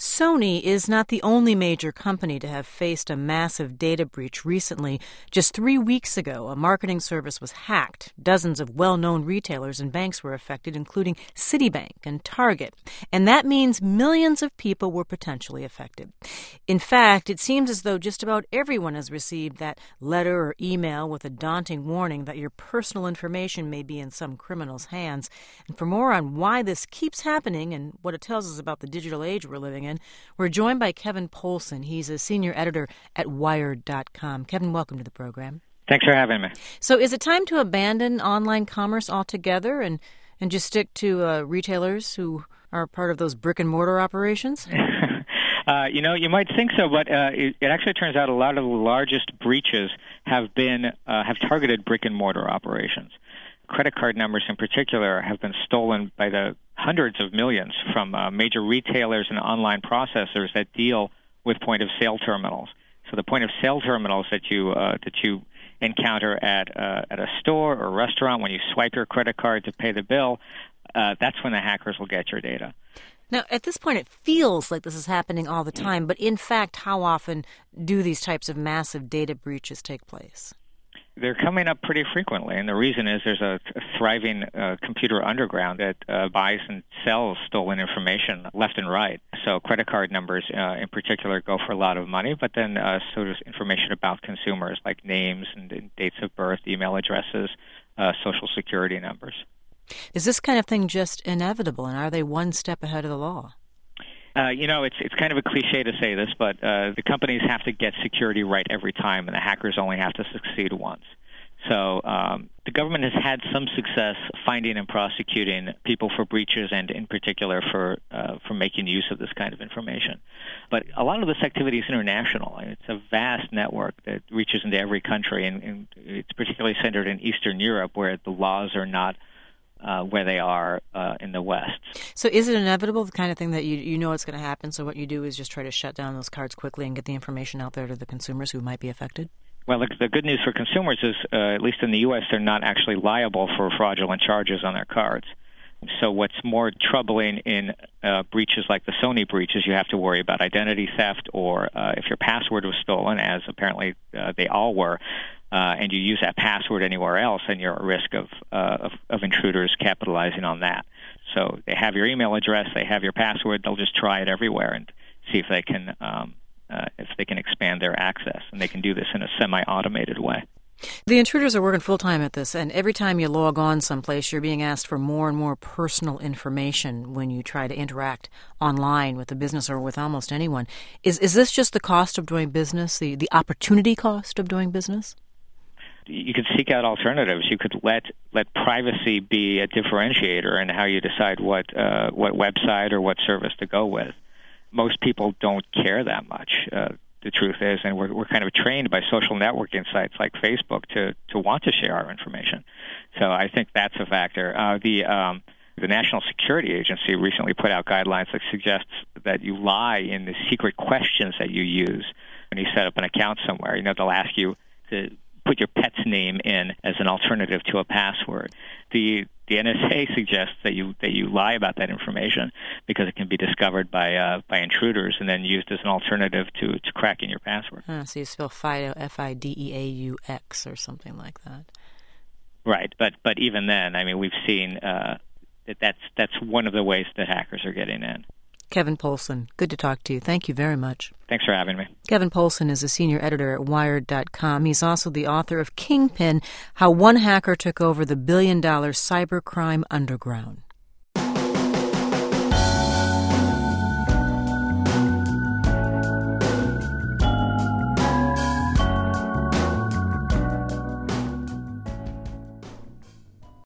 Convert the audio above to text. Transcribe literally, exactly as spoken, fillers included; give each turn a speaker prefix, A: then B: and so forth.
A: Sony is not the only major company to have faced a massive data breach recently. Just three weeks ago, a marketing service was hacked. Dozens of well-known retailers and banks were affected, including Citibank and Target. And that means millions of people were potentially affected. In fact, it seems as though just about everyone has received that letter or email with a daunting warning that your personal information may be in some criminal's hands. And for more on why this keeps happening and what it tells us about the digital age we're living in, we're joined by Kevin Poulsen. He's a senior editor at Wired dot com. Kevin, welcome to the program.
B: Thanks for having me.
A: So is it time to abandon online commerce altogether and, and just stick to uh, retailers who are part of those brick-and-mortar operations?
B: uh, you know, you might think so, but uh, it, it actually turns out a lot of the largest breaches have been uh, have targeted brick-and-mortar operations. Credit card numbers in particular have been stolen by the hundreds of millions from uh, major retailers and online processors that deal with point-of-sale terminals. So the point-of-sale terminals that you uh, that you encounter at uh, at a store or restaurant when you swipe your credit card to pay the bill, uh, that's when the hackers will get your data.
A: Now, at this point, it feels like this is happening all the time, but in fact, how often do these types of massive data breaches take place?
B: They're coming up pretty frequently, and the reason is there's a, a thriving uh, computer underground that uh, buys and sells stolen information left and right. So credit card numbers uh, in particular go for a lot of money, but then uh, so does information about consumers like names and, and dates of birth, email addresses, uh, social security numbers.
A: Is this kind of thing just inevitable, and are they one step ahead of the law?
B: Uh, you know, it's it's kind of a cliche to say this, but uh, the companies have to get security right every time, and the hackers only have to succeed once. So um, the government has had some success finding and prosecuting people for breaches, and in particular for uh, for making use of this kind of information. But a lot of this activity is international. It's a vast network that reaches into every country, and, and it's particularly centered in Eastern Europe, where the laws are not Uh, where they are uh, in the West.
A: So is it inevitable, the kind of thing that you you know it's going to happen, so what you do is just try to shut down those cards quickly and get the information out there to the consumers who might be affected?
B: Well, the, the good news for consumers is, uh, at least in the U S, they're not actually liable for fraudulent charges on their cards. So what's more troubling in uh, breaches like the Sony breach is you have to worry about identity theft, or uh, if your password was stolen, as apparently uh, they all were, Uh, and you use that password anywhere else, then you're at risk of, uh, of of intruders capitalizing on that. So they have your email address, they have your password, they'll just try it everywhere and see if they can um, uh, if they can expand their access, and they can do this in a semi-automated way.
A: The intruders are working full-time at this, and every time you log on someplace, you're being asked for more and more personal information when you try to interact online with a business or with almost anyone. Is is this just the cost of doing business, the, the opportunity cost of doing business?
B: You could seek out alternatives. You could let let privacy be a differentiator in how you decide what uh, what website or what service to go with. Most people don't care that much. Uh, the truth is, and we're we're kind of trained by social networking sites like Facebook to to want to share our information. So I think that's a factor. Uh, the um, the National Security Agency recently put out guidelines that suggest that you lie in the secret questions that you use when you set up an account somewhere. You know, they'll ask you to put your pet's name in as an alternative to a password. The the N S A suggests that you that you lie about that information because it can be discovered by uh, by intruders and then used as an alternative to, to cracking your password.
A: Ah, so you spell FIDO, F I D E A U X or something like that.
B: Right, but but even then, I mean, we've seen uh, that that's that's one of the ways that hackers are getting in.
A: Kevin Poulsen, good to talk to you. Thank you very much.
B: Thanks for having me.
A: Kevin Poulsen is a senior editor at Wired dot com. He's also the author of Kingpin, How One Hacker Took Over the Billion-Dollar Cybercrime Underground.